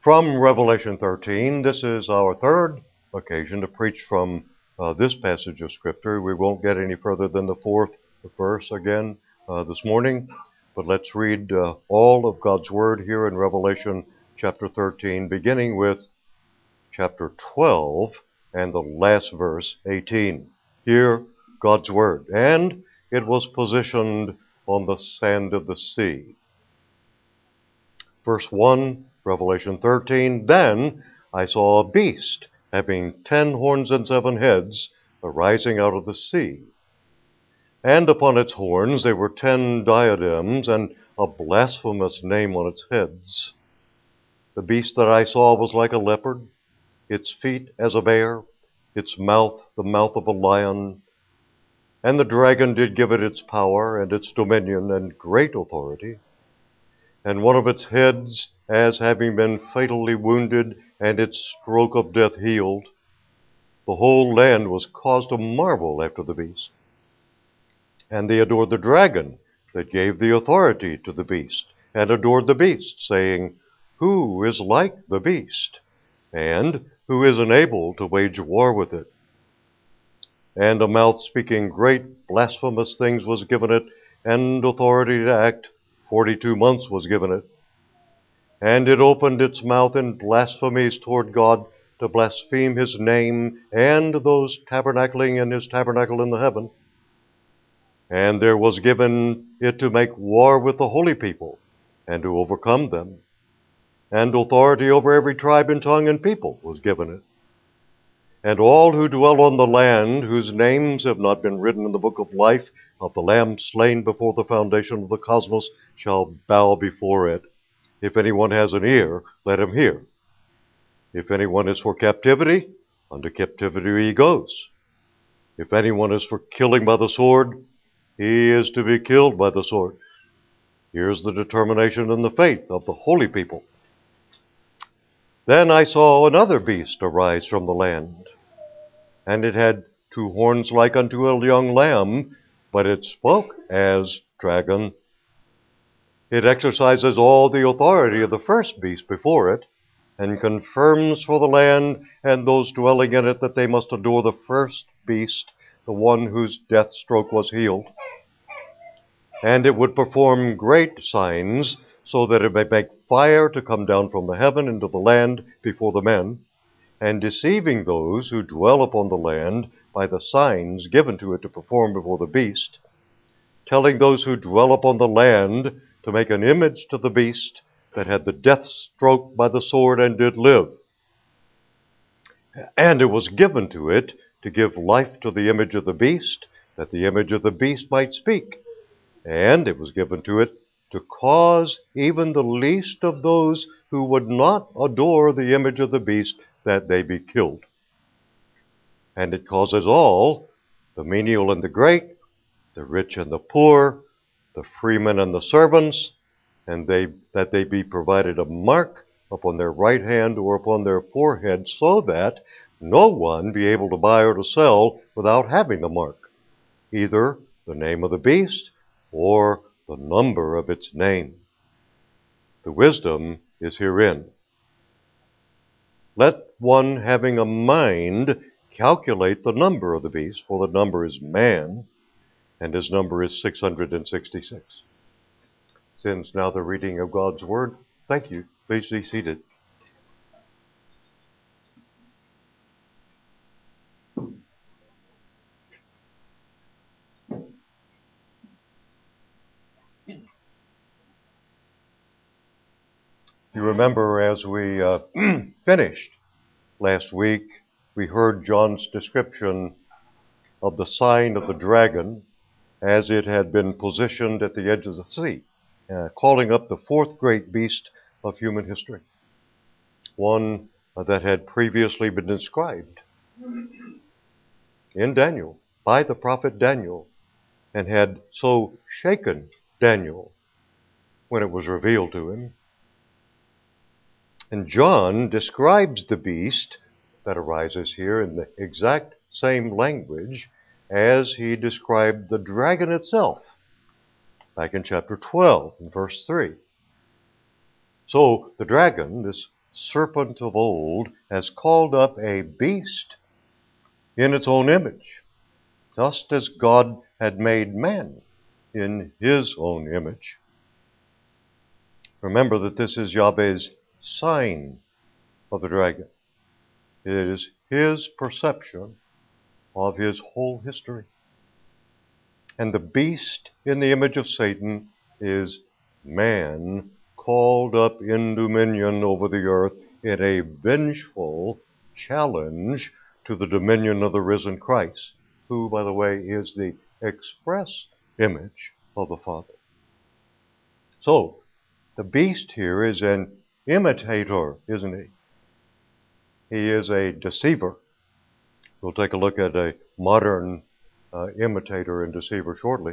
From Revelation 13, this is our third occasion to preach from this passage of Scripture. We won't get any further than the fourth verse again this morning, but let's read all of God's Word here in Revelation chapter 13, beginning with chapter 12 and the last verse, 18. Hear God's Word. And it was positioned on the sand of the sea. Verse 1, Revelation 13, Then I saw a beast having 10 horns and 7 heads arising out of the sea. And upon its horns there were 10 diadems, and a blasphemous name on its heads. The beast that I saw was like a leopard, its feet as a bear, its mouth the mouth of a lion. And the dragon did give it its power and its dominion and great authority. And one of its heads, as having been fatally wounded, and its stroke of death healed, the whole land was caused to marvel after the beast. And they adored the dragon that gave the authority to the beast, and adored the beast, saying, Who is like the beast? And who is able to wage war with it? And a mouth speaking great blasphemous things was given it, and authority to act 42 months was given it. And it opened its mouth in blasphemies toward God, to blaspheme his name and those tabernacling in his tabernacle in the heaven. And there was given it to make war with the holy people, and to overcome them. And authority over every tribe and tongue and people was given it. And all who dwell on the land, whose names have not been written in the book of life of the Lamb slain before the foundation of the cosmos, shall bow before it. If anyone has an ear, let him hear. If anyone is for captivity, unto captivity he goes. If anyone is for killing by the sword, he is to be killed by the sword. Here's the determination and the faith of the holy people. Then I saw another beast arise from the land, and it had 2 horns like unto a young lamb, but it spoke as dragon. It exercises all the authority of the first beast before it, and confirms for the land and those dwelling in it that they must adore the first beast, the one whose death stroke was healed. And it would perform great signs, so that it may make fire to come down from the heaven into the land before the men, and deceiving those who dwell upon the land by the signs given to it to perform before the beast, telling those who dwell upon the land to make an image to the beast that had the death stroke by the sword and did live. And it was given to it to give life to the image of the beast, that the image of the beast might speak. And it was given to it to cause even the least of those who would not adore the image of the beast, that they be killed. And it causes all, the menial and the great, the rich and the poor, the freemen and the servants, and that they be provided a mark upon their right hand or upon their forehead, so that no one be able to buy or to sell without having the mark, either the name of the beast or the number of its name. The wisdom is herein. Let one having a mind calculate the number of the beast, for the number is man, and his number is 666. Since now the reading of God's Word, thank you. Please be seated. You remember as we finished last week, we heard John's description of the sign of the dragon as it had been positioned at the edge of the sea, calling up the 4th great beast of human history, one that had previously been described in Daniel by the prophet Daniel, and had so shaken Daniel when it was revealed to him. And John describes the beast that arises here in the exact same language as he described the dragon itself back in chapter 12 and verse 3. So the dragon, this serpent of old has called up a beast in its own image, just as God had made man in his own image. Remember that this is Yahweh's sign of the dragon. It is his perception of his whole history. And the beast in the image of Satan is man called up in dominion over the earth in a vengeful challenge to the dominion of the risen Christ, who, by the way, is the express image of the Father. So, the beast here is an imitator, isn't he? He is a deceiver. We'll take a look at a modern imitator and deceiver shortly.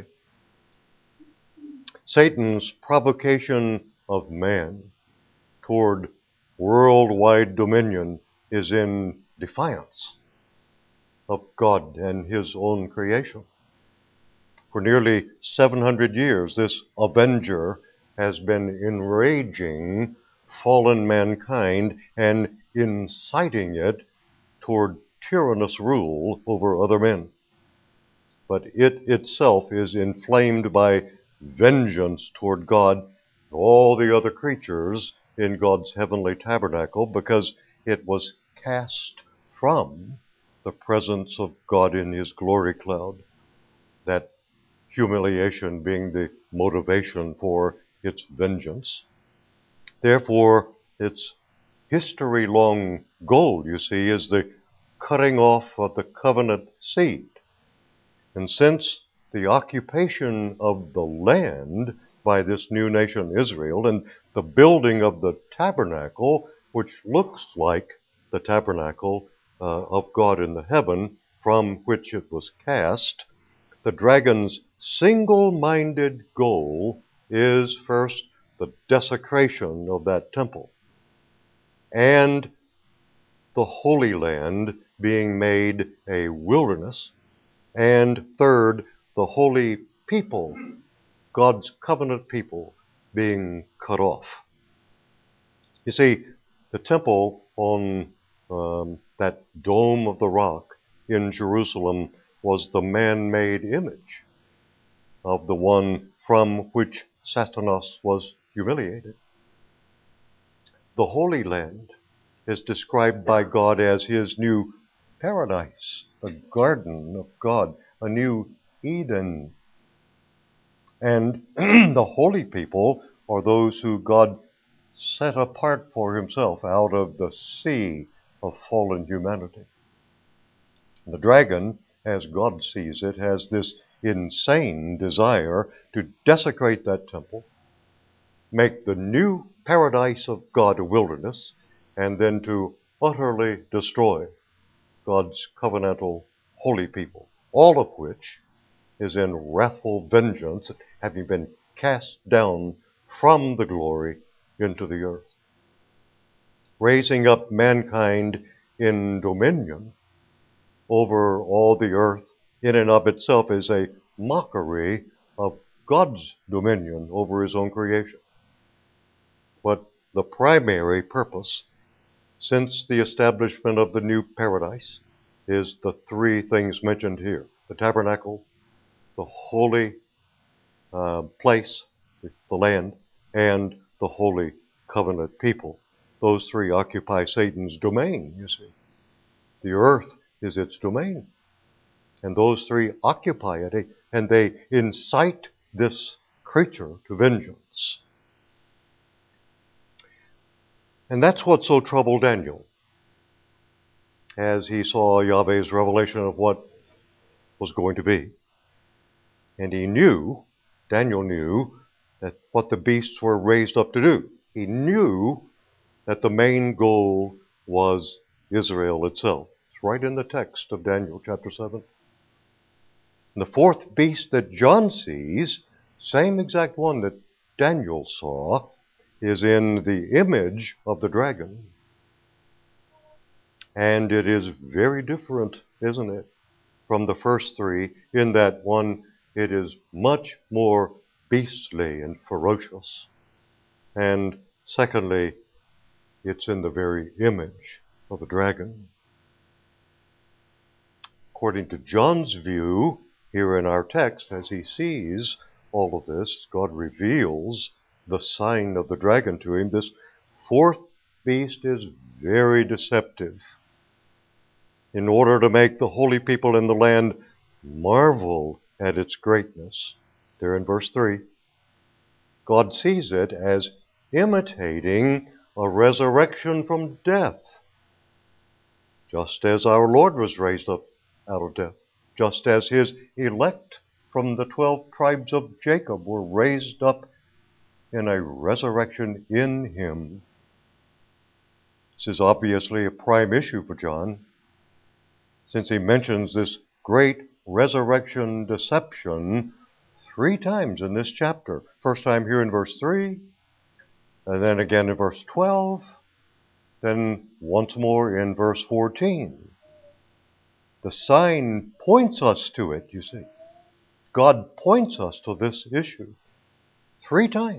Satan's provocation of man toward worldwide dominion is in defiance of God and his own creation. For nearly 700 years, this avenger has been enraging fallen mankind and inciting it toward tyrannous rule over other men. But it itself is inflamed by vengeance toward God and all the other creatures in God's heavenly tabernacle, because it was cast from the presence of God in his glory cloud, that humiliation being the motivation for its vengeance. Therefore, its history-long goal, you see, is the cutting off of the covenant seed. And since the occupation of the land by this new nation Israel and the building of the tabernacle, which looks like the tabernacle of God in the heaven from which it was cast, the dragon's single-minded goal is first the desecration of that temple and the Holy Land being made a wilderness, and third, the holy people, God's covenant people, being cut off. You see, the temple on that dome of the rock in Jerusalem was the man-made image of the one from which Satanas was humiliated. The Holy Land is described by God as his new paradise, the garden of God, a new Eden. And the holy people are those who God set apart for himself out of the sea of fallen humanity. The dragon, as God sees it, has this insane desire to desecrate that temple, make the new paradise of God a wilderness, and then to utterly destroy God's covenantal holy people, all of which is in wrathful vengeance, having been cast down from the glory into the earth. Raising up mankind in dominion over all the earth in and of itself is a mockery of God's dominion over his own creation. But the primary purpose, since the establishment of the new paradise, is the three things mentioned here: the tabernacle, the holy place, the land, and the holy covenant people. Those three occupy Satan's domain, you see. The earth is its domain. And those three occupy it, and they incite this creature to vengeance. And that's what so troubled Daniel, as he saw Yahweh's revelation of what was going to be. And he knew, Daniel knew, that what the beasts were raised up to do. He knew that the main goal was Israel itself. It's right in the text of Daniel chapter 7. And the fourth beast that John sees, same exact one that Daniel saw, is in the image of the dragon. And it is very different, isn't it, from the first three, in that one, it is much more beastly and ferocious. And secondly, It's in the very image of the dragon. According to John's view, here in our text, as he sees all of this, God reveals the sign of the dragon to him. This fourth beast is very deceptive, in order to make the holy people in the land marvel at its greatness. There in verse 3, God sees it as imitating a resurrection from death, just as our Lord was raised up out of death, just as his elect from the 12 tribes of Jacob were raised up in a resurrection in him. This is obviously a prime issue for John, since he mentions this great resurrection deception 3 times in this chapter. First time here in verse 3, and then again in verse 12, then once more in verse 14. The sign points us to it, you see. God points us to this issue 3 times.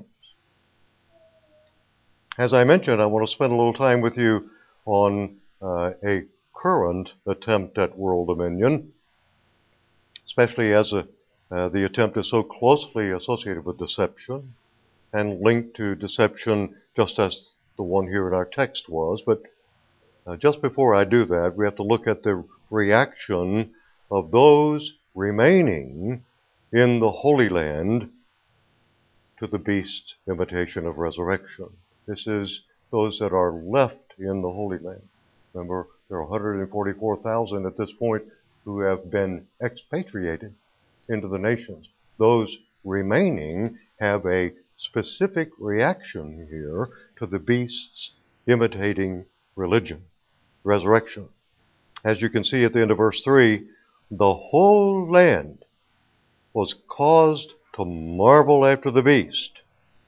As I mentioned, I want to spend a little time with you on a current attempt at world dominion, especially as the attempt is so closely associated with deception and linked to deception just as the one here in our text was. But just before I do that, we have to look at the reaction of those remaining in the Holy Land to the beast's imitation of resurrection. This is those that are left in the Holy Land. Remember, there are 144,000 at this point who have been expatriated into the nations. Those remaining have a specific reaction here to the beast's imitating resurrection. As you can see at the end of verse 3, the whole land was caused to marvel after the beast.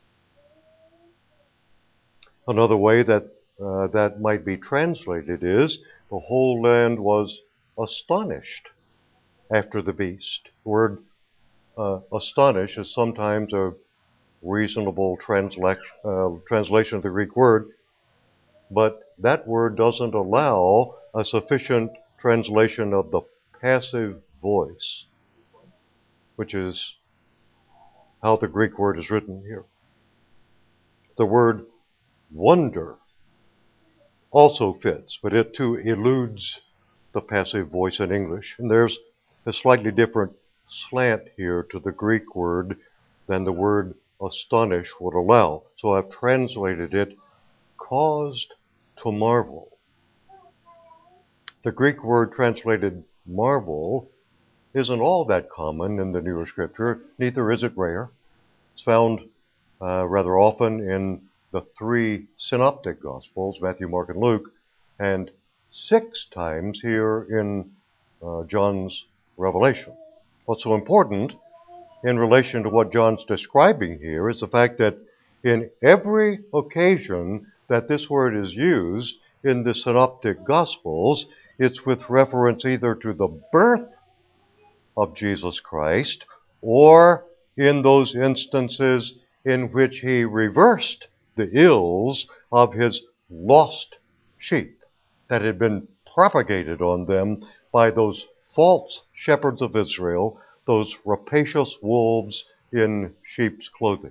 Another way that might be translated is, the whole land was astonished after the beast. The word astonish is sometimes a reasonable translation of the Greek word, but that word doesn't allow a sufficient translation of the passive voice, which is how the Greek word is written here. The word wonder also fits, but it too eludes the passive voice in English. And there's a slightly different slant here to the Greek word than the word astonish would allow. So I've translated it caused to marvel. The Greek word translated marvel isn't all that common in the newer scripture, neither is it rare. It's found rather often in the 3 synoptic gospels, Matthew, Mark, and Luke, and 6 times here in John's Revelation. What's so important in relation to what John's describing here is the fact that in every occasion that this word is used in the synoptic gospels, it's with reference either to the birth of Jesus Christ or in those instances in which he reversed the ills of his lost sheep that had been propagated on them by those false shepherds of Israel, those rapacious wolves in sheep's clothing.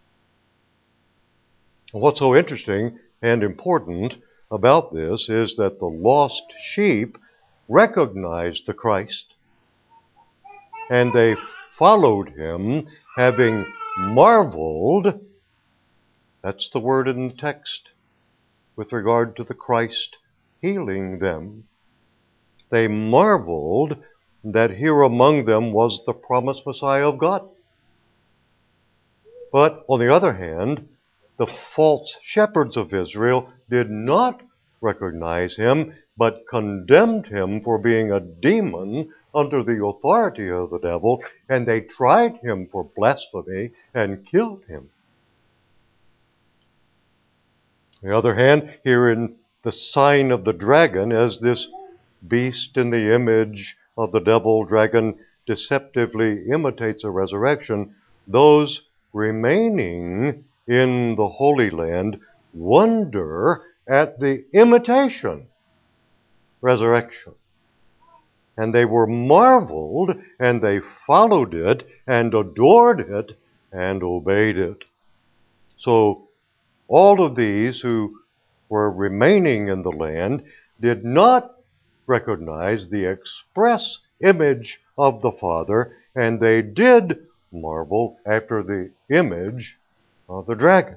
And what's so interesting and important about this is that the lost sheep recognized the Christ, and they followed him, having marveled. That's the word in the text with regard to the Christ healing them. They marveled that here among them was the promised Messiah of God. But on the other hand, the false shepherds of Israel did not recognize him, but condemned him for being a demon under the authority of the devil, and they tried him for blasphemy and killed him. On the other hand, here in the sign of the dragon, as this beast in the image of the devil dragon deceptively imitates a resurrection, those remaining in the Holy Land wonder at the imitation resurrection. And they were marveled, and they followed it, and adored it, and obeyed it. So all of these who were remaining in the land did not recognize the express image of the Father, and they did marvel after the image of the dragon.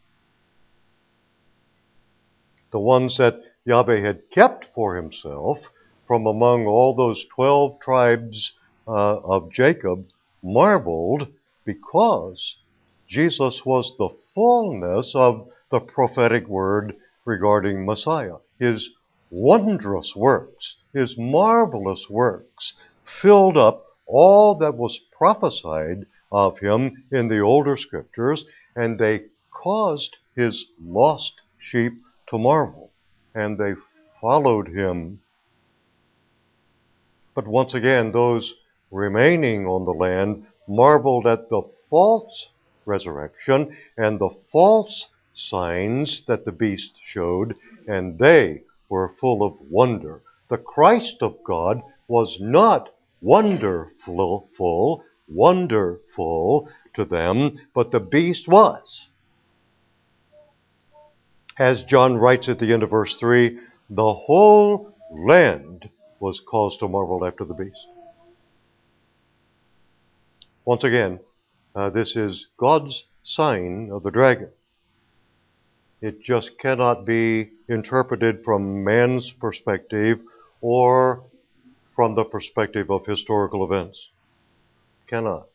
The ones that Yahweh had kept for himself from among all those 12 tribes of Jacob marveled because Jesus was the fullness of the prophetic word regarding Messiah. His wondrous works, his marvelous works, filled up all that was prophesied of him in the older scriptures, and they caused his lost sheep to marvel, and they followed him. But once again, those remaining on the land marveled at the false resurrection and the false signs that the beast showed, and they were full of wonder. The Christ of God was not wonderful to them, but the beast was. As John writes at the end of verse 3, the whole land was caused to marvel after the beast. Once again, this is God's sign of the dragon. It just cannot be interpreted from man's perspective or from the perspective of historical events. Cannot.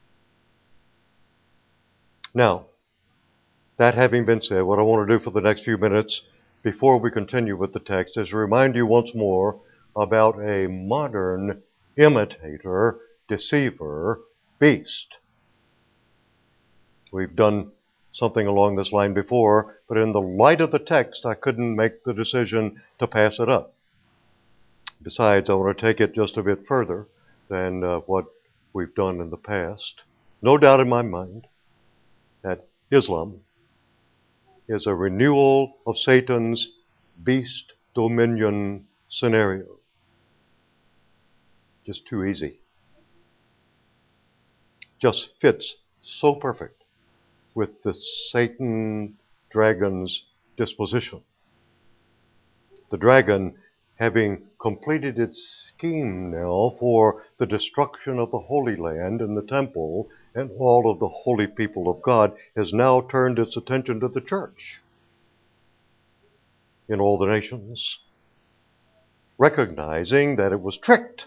Now, that having been said, what I want to do for the next few minutes before we continue with the text is remind you once more about a modern imitator, deceiver, beast. We've done something along this line before, but in the light of the text, I couldn't make the decision to pass it up. Besides, I want to take it just a bit further than what we've done in the past. No doubt in my mind that Islam is a renewal of Satan's beast dominion scenario. Just too easy. Just fits so perfect with the Satan dragon's disposition. The dragon, having completed its scheme now for the destruction of the Holy Land and the temple and all of the holy people of God, has now turned its attention to the church in all the nations, recognizing that it was tricked.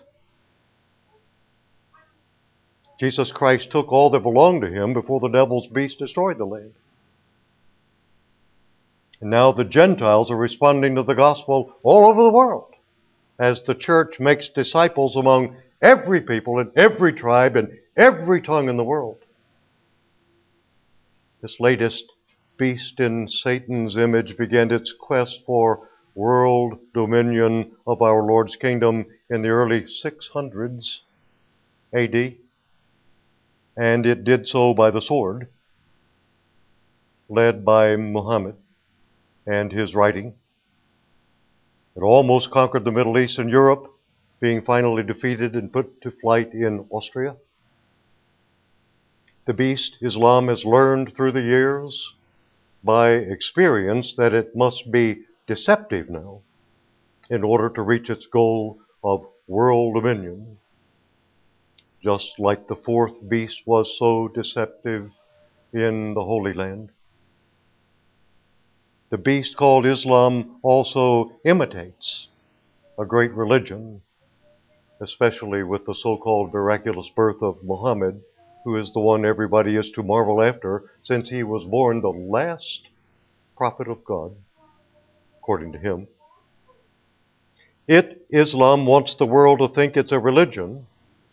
Jesus Christ took all that belonged to him before the devil's beast destroyed the land. And now the Gentiles are responding to the gospel all over the world as the church makes disciples among every people and every tribe and every tongue in the world. This latest beast in Satan's image began its quest for world dominion of our Lord's kingdom in the early 600s AD. And it did so by the sword, led by Muhammad and his writing. It almost conquered the Middle East and Europe, being finally defeated and put to flight in Austria. The beast, Islam, has learned through the years by experience that it must be deceptive now in order to reach its goal of world dominion. Just like the fourth beast was so deceptive in the Holy Land. The beast called Islam also imitates a great religion, especially with the so-called miraculous birth of Muhammad, who is the one everybody is to marvel after, since he was born the last prophet of God, according to him. Islam, wants the world to think it's a religion,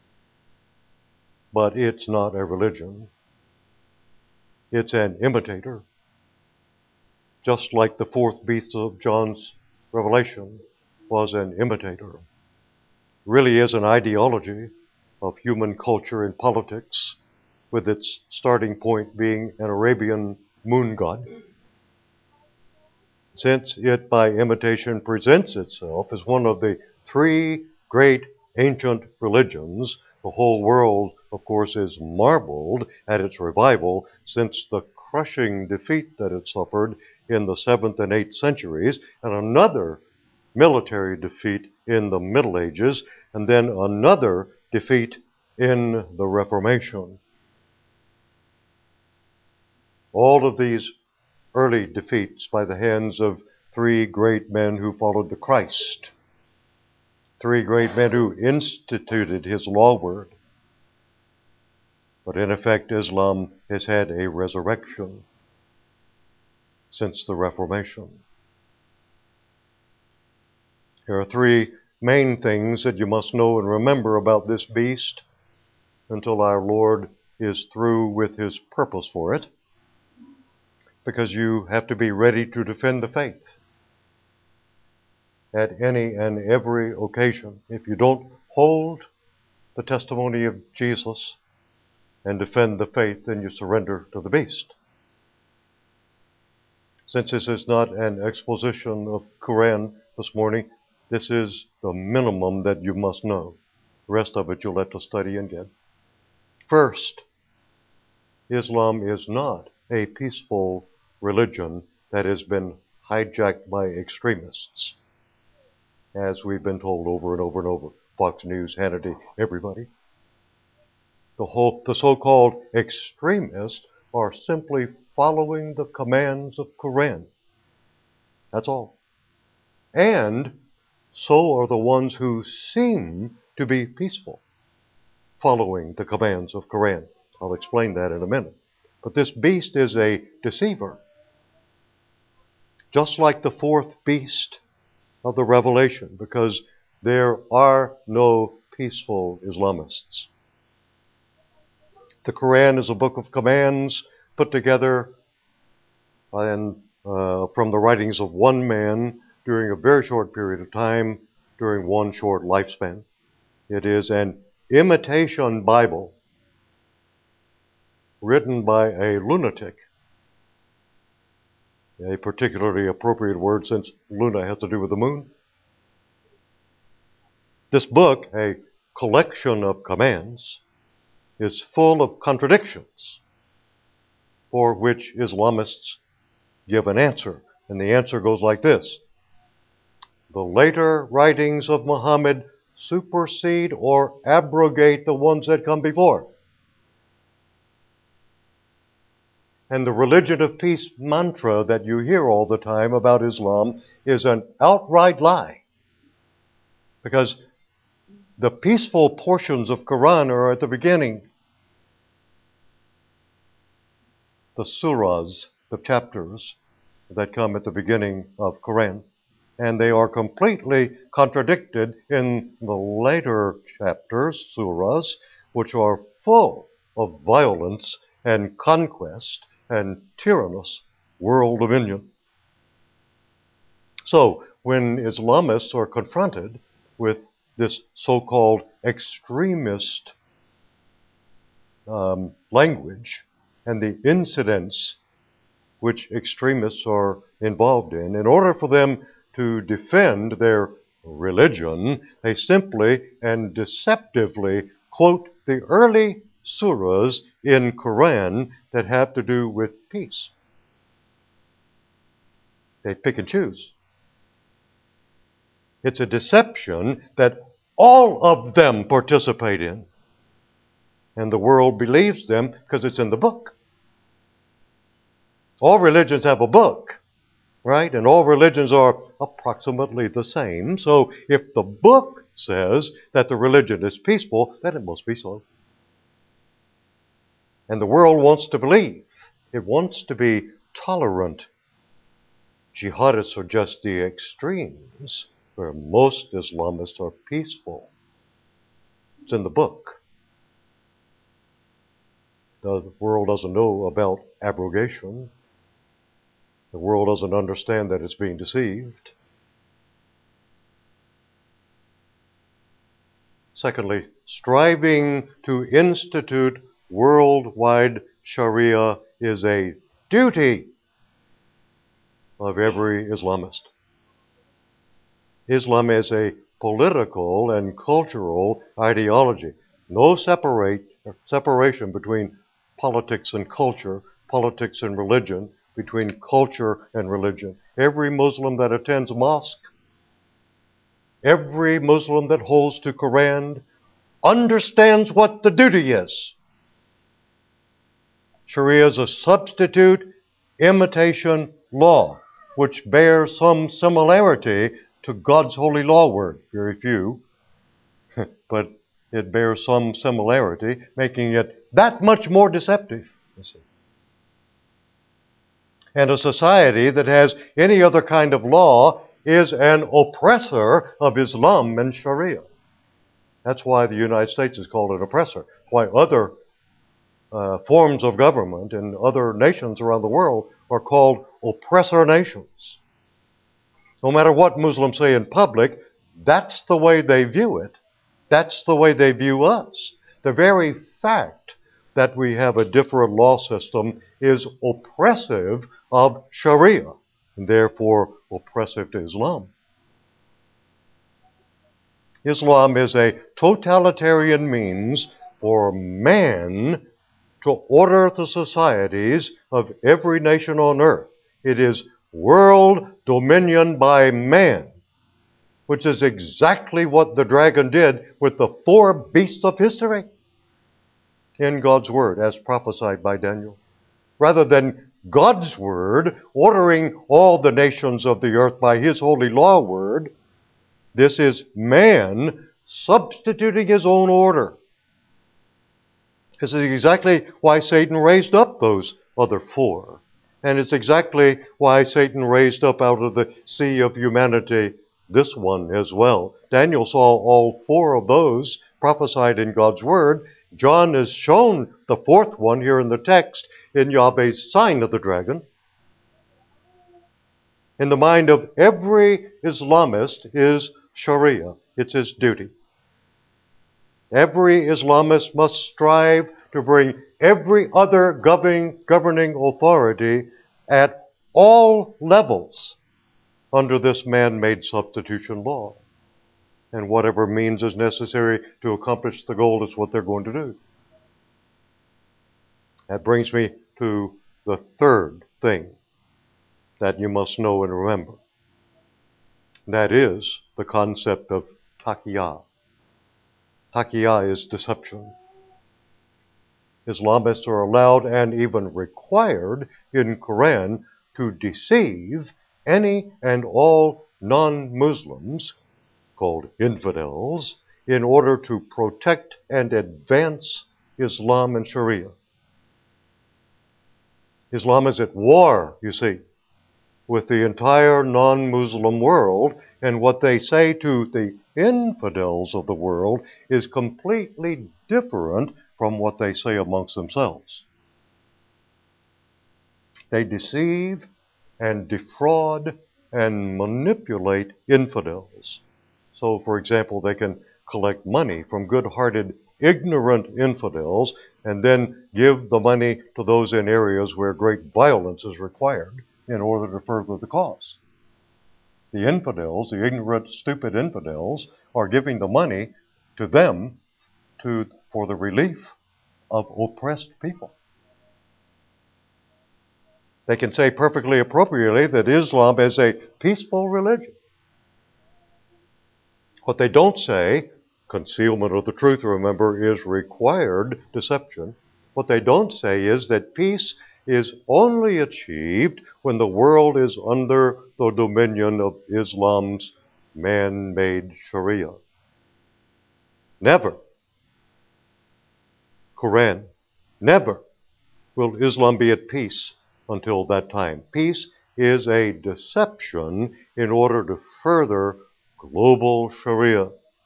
but it's not a religion. It's an imitator. Just like the fourth beast of John's Revelation was an imitator. Really is an ideology of human culture and politics, with its starting point being an Arabian moon god. since it by imitation presents itself as one of the three great ancient religions. The whole world, of course, is marveled at its revival since the crushing defeat that it suffered in the 7th and 8th centuries, and another military defeat in the Middle Ages, and then another defeat in the Reformation. All of these early defeats by the hands of three great men who followed the Christ, three great men who instituted his law word. But in effect, Islam has had a resurrection since the Reformation. There are three main things that you must know and remember about this beast until our Lord is through with his purpose for it, because you have to be ready to defend the faith at any and every occasion. If you don't hold the testimony of Jesus and defend the faith, then you surrender to the beast. Since this is not an exposition of Quran this morning, this is the minimum that you must know. The rest of it you'll have to study and get. First, Islam is not a peaceful religion that has been hijacked by extremists, as we've been told over and over and over. Fox News, Hannity, everybody. The so-called extremists are simply following the commands of Quran. That's all. And so are the ones who seem to be peaceful, following the commands of Quran. I'll explain that in a minute. But this beast is a deceiver. Just like the fourth beast of the Revelation, because there are no peaceful Islamists. The Quran is a book of commands put together from the writings of one man during a very short period of time, during one short lifespan. It is an imitation Bible written by a lunatic, a particularly appropriate word since Luna has to do with the moon. This book, a collection of commands, is full of contradictions for which Islamists give an answer. And the answer goes like this: the later writings of Muhammad supersede or abrogate the ones that come before. And the religion of peace mantra that you hear all the time about Islam is an outright lie. Because the peaceful portions of Quran are at the beginning. The surahs, the chapters that come at the beginning of Quran. And they are completely contradicted in the later chapters, surahs, which are full of violence and conquest and tyrannous world dominion. So, when Islamists are confronted with this so-called extremist language and the incidents which extremists are involved in order for them to defend their religion, they simply and deceptively quote the early surahs in Quran that have to do with peace. They pick and choose. It's a deception that all of them participate in. And the world believes them because it's in the book. All religions have a book, right? And all religions are approximately the same. So if the book says that the religion is peaceful, then it must be so. And the world wants to believe. It wants to be tolerant. Jihadists are just the extremes, where most Islamists are peaceful. It's in the book. The world doesn't know about abrogation. The world doesn't understand that it's being deceived. Secondly, striving to institute worldwide Sharia is a duty. of every Islamist. Islam is a political and cultural ideology. No separation between politics and culture, politics and religion, between culture and religion. Every Muslim that attends mosque, every Muslim that holds to Quran, understands what the duty is. Sharia is a substitute imitation law, which bears some similarity to God's holy law word. Very few, but it bears some similarity, making it that much more deceptive, you see. And a society that has any other kind of law is an oppressor of Islam and Sharia. That's why the United States is called an oppressor. Why other forms of government in other nations around the world are called oppressor nations. No matter what Muslims say in public, that's the way they view it. That's the way they view us. The very fact that we have a different law system is oppressive of Sharia, and therefore oppressive to Islam. Islam is a totalitarian means for man to order the societies of every nation on earth. It is world dominion by man, which is exactly what the dragon did with the four beasts of history in God's word, as prophesied by Daniel. Rather than God's word ordering all the nations of the earth by his holy law word, this is man substituting his own order. This is exactly why Satan raised up those other four. And it's exactly why Satan raised up out of the sea of humanity this one as well. Daniel saw all four of those prophesied in God's word. John has shown the fourth one here in the text in Yahweh's sign of the dragon. In the mind of every Islamist is Sharia. It's his duty. Every Islamist must strive to bring every other governing authority at all levels under this man-made substitution law. And whatever means is necessary to accomplish the goal is what they're going to do. That brings me to the third thing that you must know and remember. That is the concept of taqiyya. Taqiyya is deception. Islamists are allowed and even required in Quran to deceive any and all non-Muslims, called infidels, in order to protect and advance Islam and Sharia. Islam is at war, you see, with the entire non-Muslim world, and what they say to the infidels of the world is completely different from what they say amongst themselves. They deceive and defraud and manipulate infidels. So, for example, they can collect money from good-hearted, ignorant infidels and then give the money to those in areas where great violence is required in order to further the cause. The infidels, the ignorant, stupid infidels, are giving the money to them for the relief of oppressed people. They can say perfectly appropriately that Islam is a peaceful religion. What they don't say, concealment of the truth, remember, is required deception. What they don't say is that peace is only achieved when the world is under the dominion of Islam's man-made Sharia. Never, Quran, never will Islam be at peace until that time. Peace is a deception in order to further global Sharia.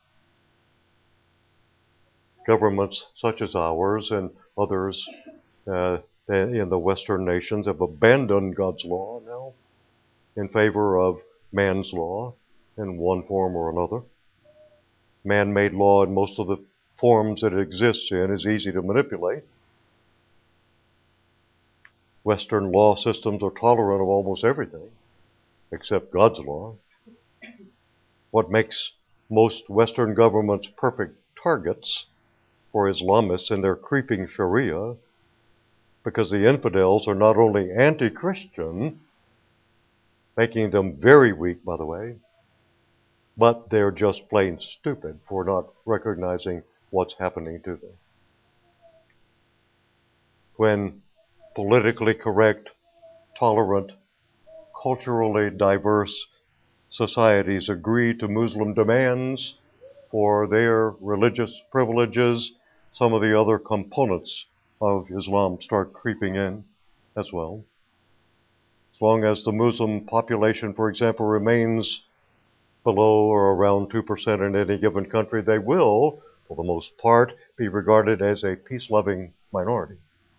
Governments such as ours and others in the Western nations have abandoned God's law now in favor of man's law in one form or another. Man-made law in most of the forms that it exists in is easy to manipulate. Western law systems are tolerant of almost everything. except God's law. What makes most Western governments perfect targets for Islamists and their creeping Sharia, because the infidels are not only anti-Christian, making them very weak, by the way, but they're just plain stupid for not recognizing what's happening to them. When politically correct, tolerant, culturally diverse societies agree to Muslim demands for their religious privileges, some of the other components of Islam start creeping in as well. As long as the Muslim population, for example, remains below or around 2% in any given country, they will, for the most part, be regarded as a peace-loving minority.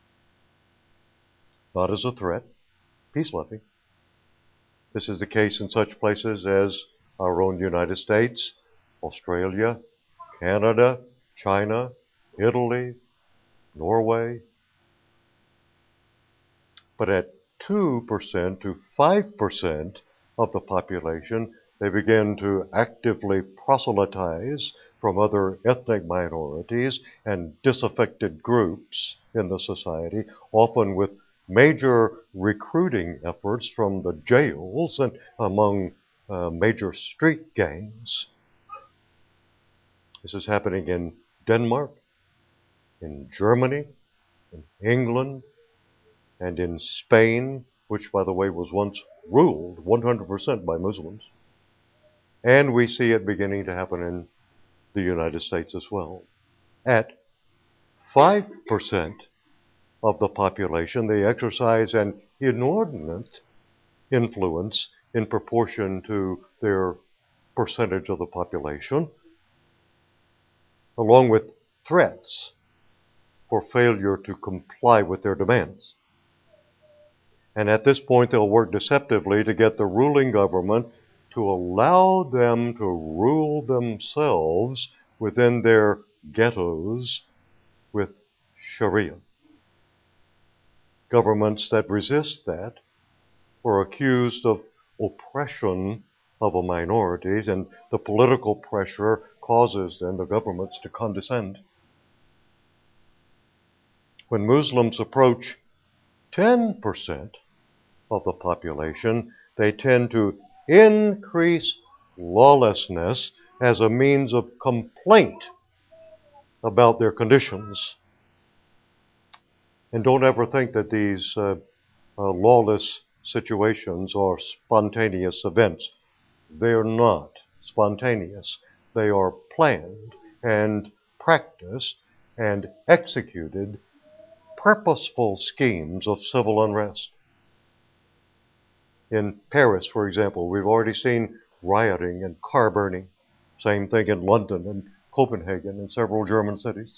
Not as a threat, peace-loving. This is the case in such places as our own United States, Australia, Canada, China, Italy, Norway. But at 2% to 5% of the population, they begin to actively proselytize from other ethnic minorities and disaffected groups in the society, often with major recruiting efforts from the jails and among major street gangs. This is happening in Denmark, in Germany, in England, and in Spain, which, by the way, was once ruled 100% by Muslims. And we see it beginning to happen in the United States as well. At 5% of the population, they exercise an inordinate influence in proportion to their percentage of the population, along with threats for failure to comply with their demands. And at this point, they'll work deceptively to get the ruling government to allow them to rule themselves within their ghettos with Sharia. Governments that resist that were accused of oppression of a minority, and the political pressure causes then the governments to condescend. When Muslims approach 10% of the population, they tend to increase lawlessness as a means of complaint about their conditions. And don't ever think that these lawless situations are spontaneous events. They are not spontaneous. They are planned and practiced and executed purposeful schemes of civil unrest. In Paris, for example, we've already seen rioting and car burning. Same thing in London and Copenhagen and several German cities.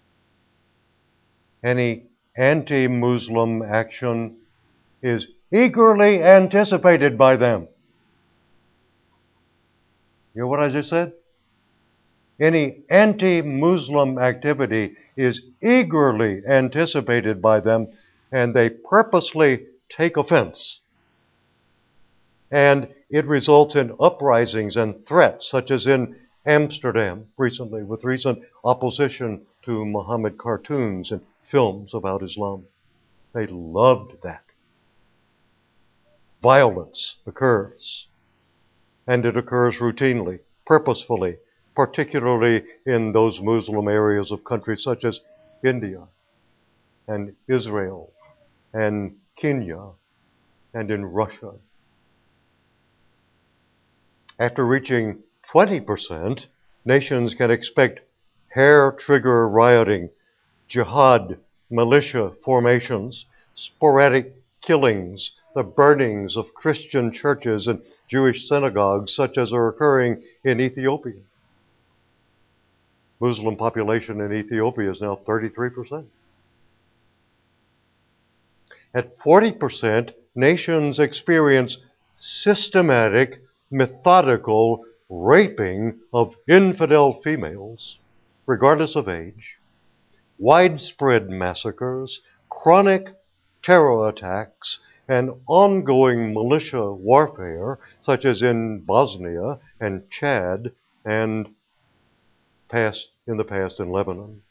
Any anti-Muslim action is eagerly anticipated by them. You know what I just said? Any anti-Muslim activity is eagerly anticipated by them, and they purposely take offense. And it results in uprisings and threats, such as in Amsterdam recently, with recent opposition to Muhammad cartoons and films about Islam. They loved that. Violence occurs, and it occurs routinely, purposefully, particularly in those Muslim areas of countries such as India and Israel and Kenya and in Russia. After reaching 20%, nations can expect hair-trigger rioting, jihad, militia formations, sporadic killings, the burnings of Christian churches and Jewish synagogues, such as are occurring in Ethiopia. Muslim population in Ethiopia is now 33%. At 40%, nations experience systematic, methodical raping of infidel females, regardless of age, widespread massacres, chronic terror attacks, and ongoing militia warfare, such as in Bosnia and Chad and in the past in Lebanon.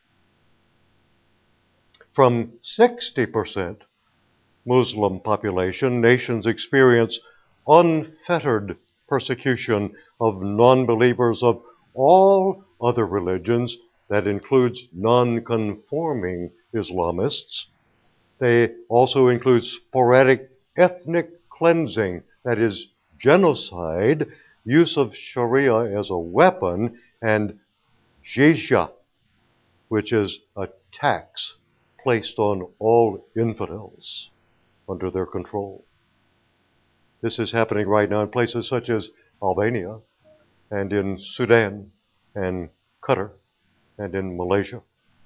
From 60% Muslim population, nations experience unfettered persecution of non-believers of all other religions. That includes non-conforming Islamists. They also include sporadic ethnic cleansing, that is, genocide, use of Sharia as a weapon, and jizya, which is a tax placed on all infidels under their control. This is happening right now in places such as Albania, and in Sudan, and Qatar, and in Malaysia.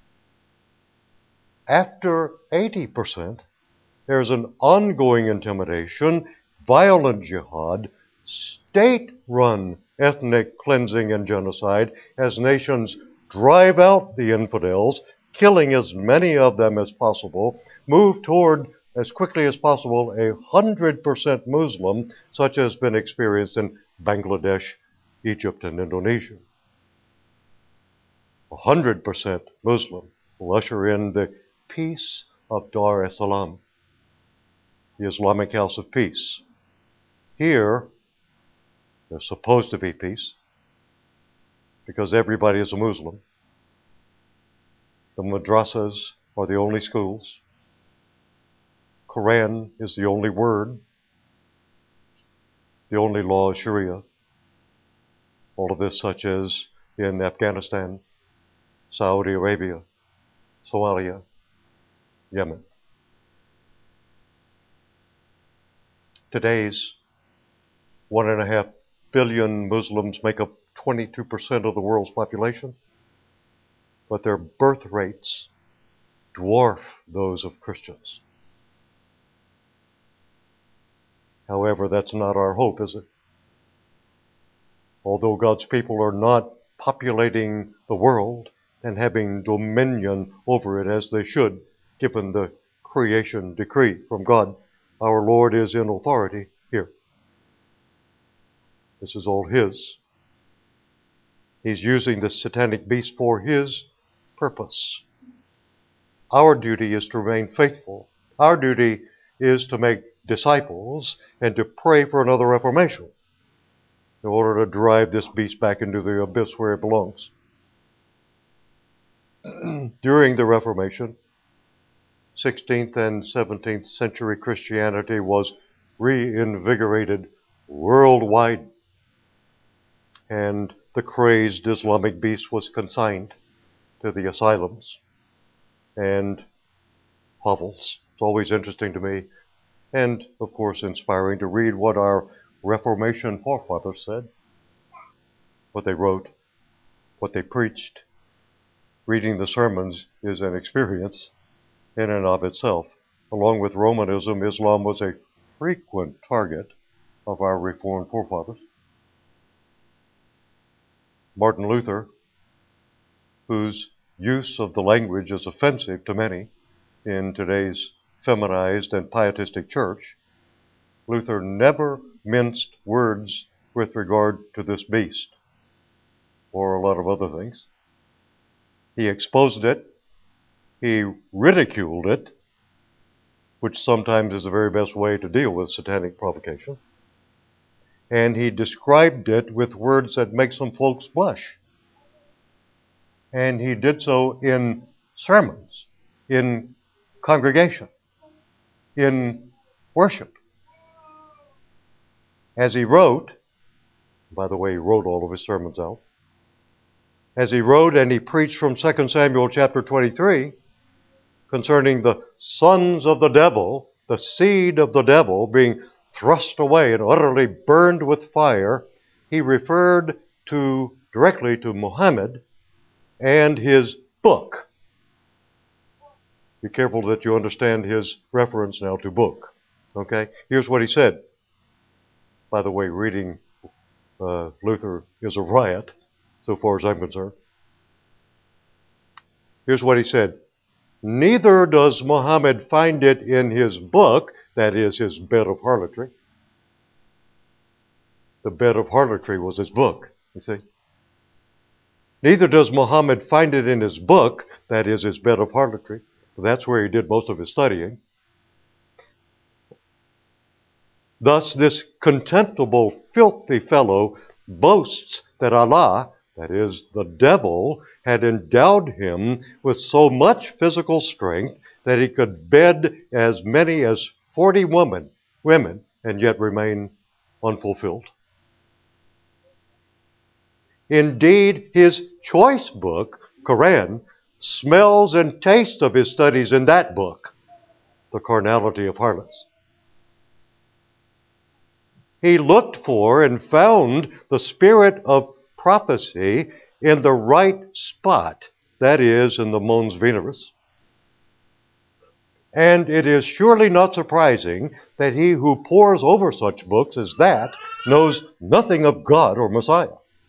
After 80%, there's an ongoing intimidation, violent jihad, state-run ethnic cleansing and genocide as nations drive out the infidels, killing as many of them as possible, move toward, as quickly as possible, 100% Muslim, such as has been experienced in Bangladesh, Egypt, and Indonesia. 100% Muslim will usher in the peace of Dar es Salaam, the Islamic House of Peace. Here, there's supposed to be peace because everybody is a Muslim. The madrasas are the only schools. Quran is the only word. The only law is Sharia. All of this, such as in Afghanistan, Saudi Arabia, Somalia, Yemen. Today's 1.5 billion Muslims make up 22% of the world's population, but their birth rates dwarf those of Christians. However, that's not our hope, is it? Although God's people are not populating the world and having dominion over it as they should, given the creation decree from God, our Lord is in authority here. This is all His. He's using the satanic beast for His purpose. Our duty is to remain faithful. Our duty is to make disciples and to pray for another reformation in order to drive this beast back into the abyss where it belongs. During the Reformation, 16th and 17th century Christianity was reinvigorated worldwide, and the crazed Islamic beast was consigned to the asylums and hovels. It's always interesting to me, and of course inspiring, to read what our Reformation forefathers said, what they wrote, what they preached. Reading the sermons is an experience in and of itself. Along with Romanism, Islam was a frequent target of our Reformed forefathers. Martin Luther, whose use of the language is offensive to many in today's feminized and pietistic church, Luther never minced words with regard to this beast, or a lot of other things. He exposed it, he ridiculed it, which sometimes is the very best way to deal with satanic provocation, and he described it with words that make some folks blush. And he did so in sermons, in congregation, in worship. As he wrote, by the way, he wrote all of his sermons out, as he wrote and he preached from 2 Samuel chapter 23 concerning the sons of the devil, the seed of the devil being thrust away and utterly burned with fire, he referred directly to Muhammad and his book. Be careful that you understand his reference now to book. Okay? Here's what he said. By the way, reading Luther is a riot, so far as I'm concerned. Here's what he said. neither does Muhammad find it in his book, that is, his bed of harlotry. The bed of harlotry was his book, you see. Neither does Muhammad find it in his book, that is, his bed of harlotry. That's where he did most of his studying. Thus, this contemptible, filthy fellow boasts that Allah, that is, the devil, had endowed him with so much physical strength that he could bed as many as 40 women and yet remain unfulfilled. Indeed, his choice book, Quran, smells and tastes of his studies in that book, The Carnality of Harlots. He looked for and found the spirit of prophecy in the right spot, that is, in the Mons Veneris. And it is surely not surprising that he who pores over such books as that knows nothing of God or Messiah.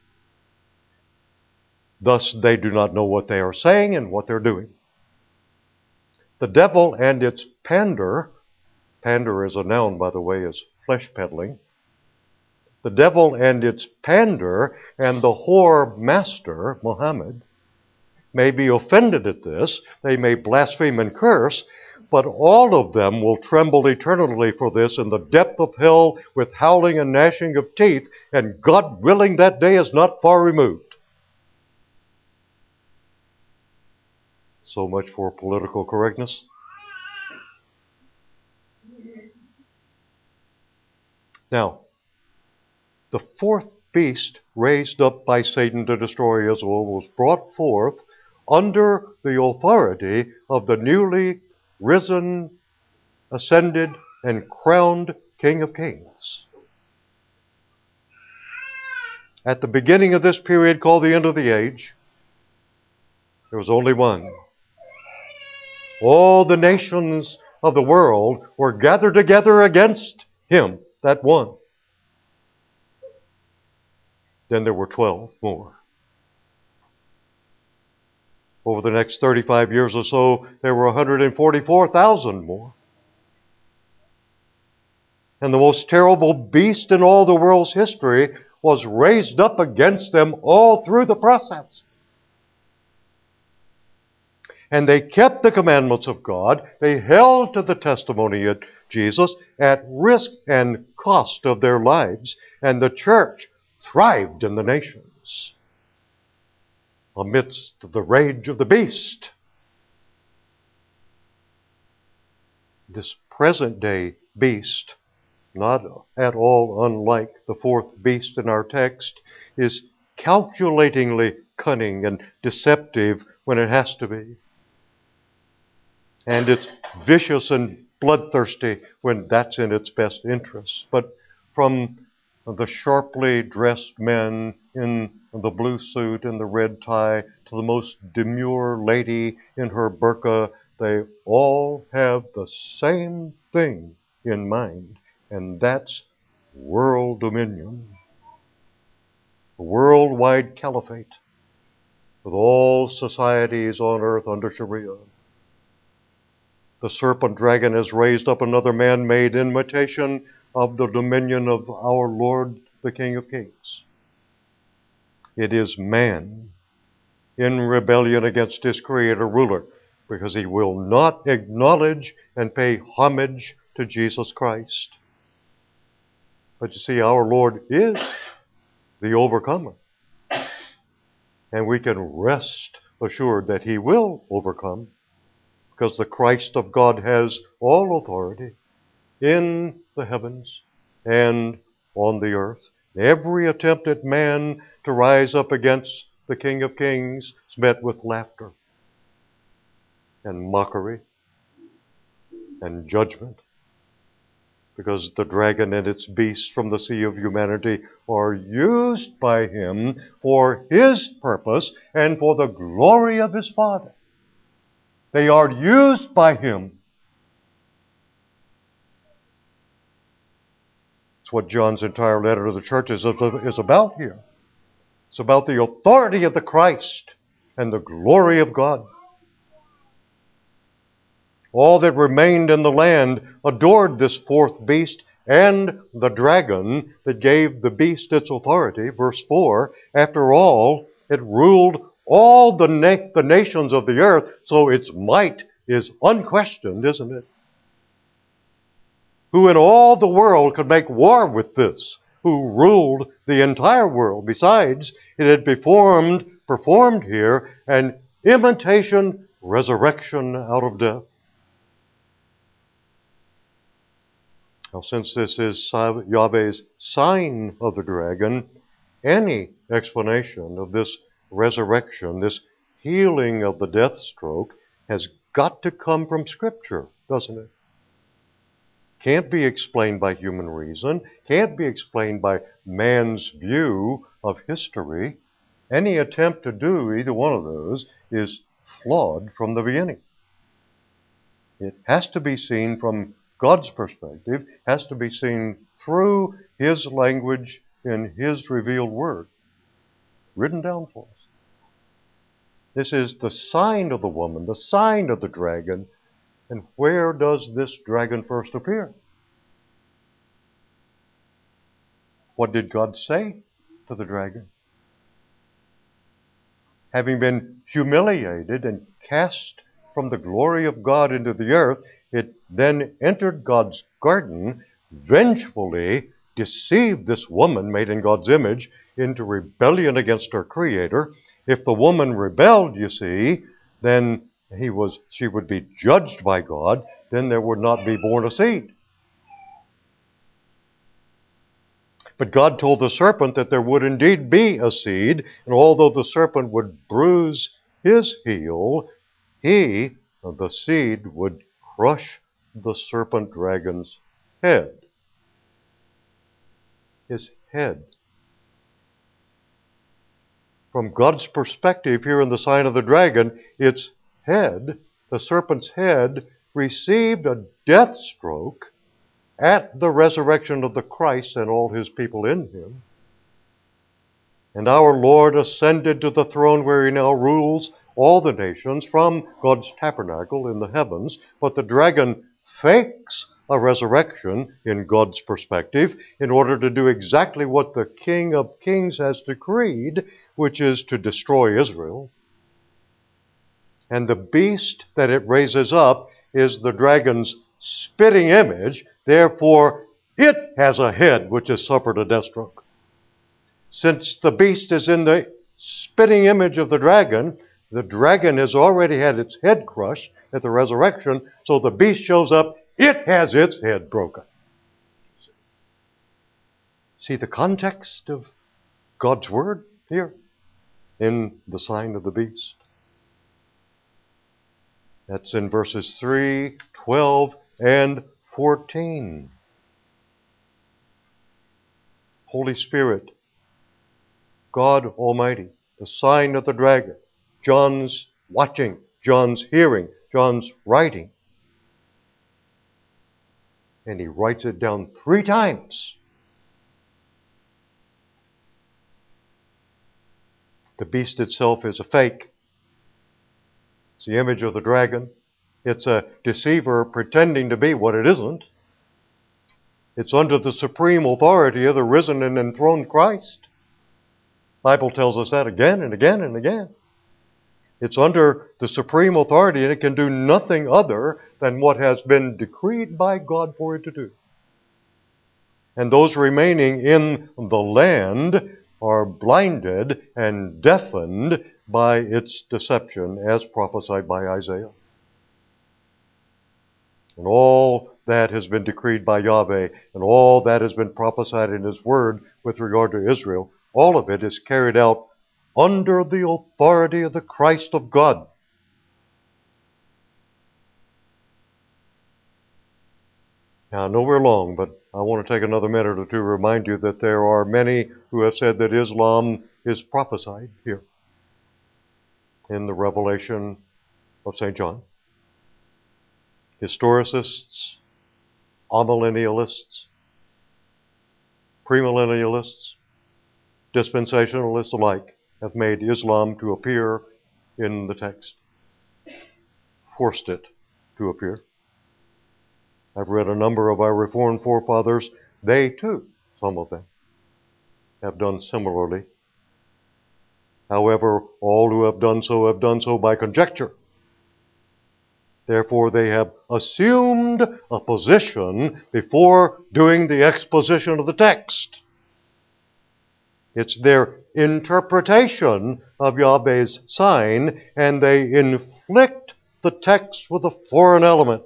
Thus, they do not know what they are saying and what they're doing. The devil and its pander is a noun, by the way, is flesh peddling. The devil and its pander and the whore master, Muhammad, may be offended at this. They may blaspheme and curse, but all of them will tremble eternally for this in the depth of hell with howling and gnashing of teeth, and God willing that day is not far removed. So much for political correctness. Now, the fourth beast raised up by Satan to destroy Israel was brought forth under the authority of the newly risen, ascended, and crowned King of Kings. At the beginning of this period called the end of the age, there was only one. All the nations of the world were gathered together against him, that one. Then there were 12 more. Over the next 35 years or so, there were 144,000 more. And the most terrible beast in all the world's history was raised up against them all through the process. And they kept the commandments of God. They held to the testimony of Jesus at risk and cost of their lives. And the church thrived in the nations amidst the rage of the beast. This present-day beast, not at all unlike the fourth beast in our text, is calculatingly cunning and deceptive when it has to be. And it's vicious and bloodthirsty when that's in its best interest. But from the sharply dressed men in the blue suit and the red tie to the most demure lady in her burqa, they all have the same thing in mind, and that's world dominion. A worldwide caliphate with all societies on earth under Sharia. The serpent dragon has raised up another man-made imitation of the dominion of our Lord, the King of Kings. It is man in rebellion against his creator ruler because he will not acknowledge and pay homage to Jesus Christ. But you see, our Lord is the overcomer. And we can rest assured that he will overcome, because the Christ of God has all authority in the heavens and on the earth. Every attempt at man to rise up against the King of Kings is met with laughter and mockery and judgment, because the dragon and its beasts from the sea of humanity are used by him for his purpose and for the glory of his Father. They are used by him. It's what John's entire letter to the churches is about here. It's about the authority of the Christ and the glory of God. all that remained in the land adored this fourth beast and the dragon that gave the beast its authority. Verse 4, after all, it ruled all the nations of the earth, so its might is unquestioned, isn't it? Who in all the world could make war with this, who ruled the entire world? Besides, it had performed here an imitation resurrection out of death. Now, since this is Yahweh's sign of the dragon, any explanation of this resurrection, this healing of the death stroke, has got to come from Scripture, doesn't it? Can't be explained by human reason, can't be explained by man's view of history. Any attempt to do either one of those is flawed from the beginning. It has to be seen from God's perspective, has to be seen through His language in His revealed word, written down for us. This is the sign of the woman, the sign of the dragon. And where does this dragon first appear? What did God say to the dragon? Having been humiliated and cast from the glory of God into the earth, it then entered God's garden, vengefully deceived this woman made in God's image into rebellion against her Creator. If the woman rebelled, you see, then she would be judged by God, then there would not be born a seed. But God told the serpent that there would indeed be a seed, and although the serpent would bruise his heel, the seed, would crush the serpent dragon's head. His head. From God's perspective here in the sign of the dragon, its head, the serpent's head, received a death stroke at the resurrection of the Christ and all His people in Him. And our Lord ascended to the throne where He now rules all the nations from God's tabernacle in the heavens. But the dragon fakes a resurrection in God's perspective in order to do exactly what the King of Kings has decreed, which is to destroy Israel. And the beast that it raises up is the dragon's spitting image. Therefore, it has a head which has suffered a death stroke. Since the beast is in the spitting image of the dragon has already had its head crushed at the resurrection, so the beast shows up, it has its head broken. See the context of God's word here in the sign of the beast? That's in verses 3, 12, and 14. Holy Spirit, God Almighty, the sign of the dragon, John's watching, John's hearing, John's writing. And he writes it down 3 times. The beast itself is a fake. It's the image of the dragon. It's a deceiver pretending to be what it isn't. It's under the supreme authority of the risen and enthroned Christ. The Bible tells us that again and again and again. It's under the supreme authority, and it can do nothing other than what has been decreed by God for it to do. And those remaining in the land are blinded and deafened by its deception, as prophesied by Isaiah. And all that has been decreed by Yahweh, and all that has been prophesied in His Word with regard to Israel, all of it is carried out under the authority of the Christ of God. Now, I know we're long, but I want to take another minute or two to remind you that there are many who have said that Islam is prophesied here in the revelation of St. John. Historicists, amillennialists, premillennialists, dispensationalists alike have made Islam to appear in the text, forced it to appear. I've read a number of our Reformed forefathers. They too, some of them, have done similarly. However, all who have done so by conjecture. Therefore, they have assumed a position before doing the exposition of the text. It's their interpretation of Yahweh's sign, and they inflict the text with a foreign element.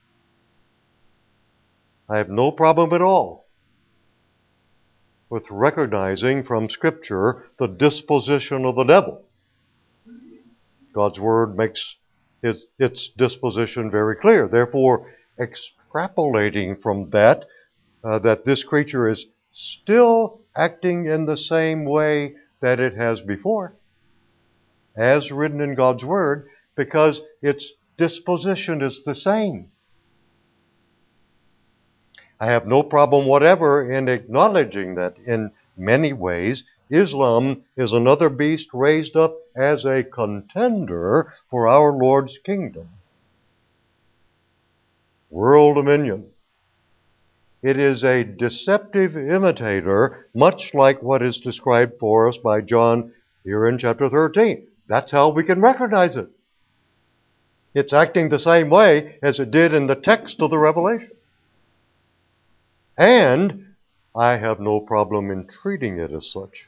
I have no problem at all with recognizing from Scripture the disposition of the devil. God's Word makes its disposition very clear. Therefore, extrapolating from that, that this creature is still acting in the same way that it has before, as written in God's Word, because its disposition is the same. I have no problem whatever in acknowledging that in many ways Islam is another beast raised up as a contender for our Lord's kingdom. World dominion. It is a deceptive imitator, much like what is described for us by John here in chapter 13. That's how we can recognize it. It's acting the same way as it did in the text of the Revelation. And I have no problem in treating it as such.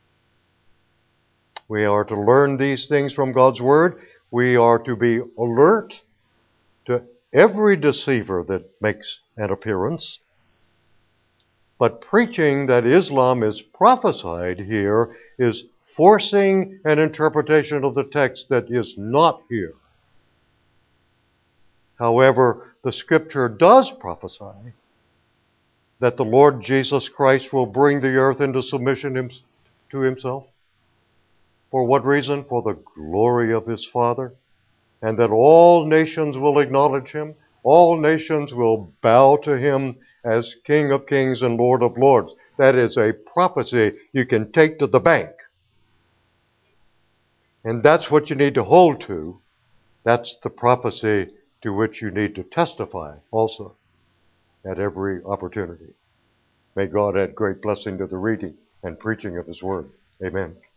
We are to learn these things from God's Word. We are to be alert to every deceiver that makes an appearance. But preaching that Islam is prophesied here is forcing an interpretation of the text that is not here. However, the Scripture does prophesy that the Lord Jesus Christ will bring the earth into submission to himself. For what reason? For the glory of his Father. And that all nations will acknowledge him. All nations will bow to him as King of kings and Lord of lords. That is a prophecy you can take to the bank. And that's what you need to hold to. That's the prophecy to which you need to testify also at every opportunity. May God add great blessing to the reading and preaching of his word. Amen.